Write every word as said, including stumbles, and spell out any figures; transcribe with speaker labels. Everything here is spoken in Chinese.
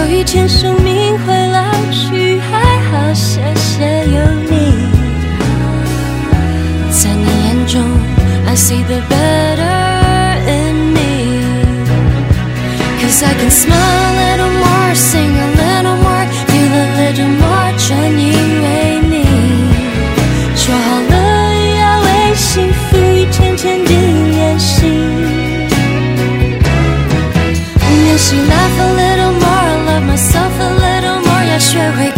Speaker 1: 以前生命会老去，还好谢谢有你。在你眼中 I see the better in me, Cause I can smile a little more, sing a little more, feel a little more， 全因为你。说好了要为幸福一天天地练习，练习 laugh a little more, love myself a little more， 要学会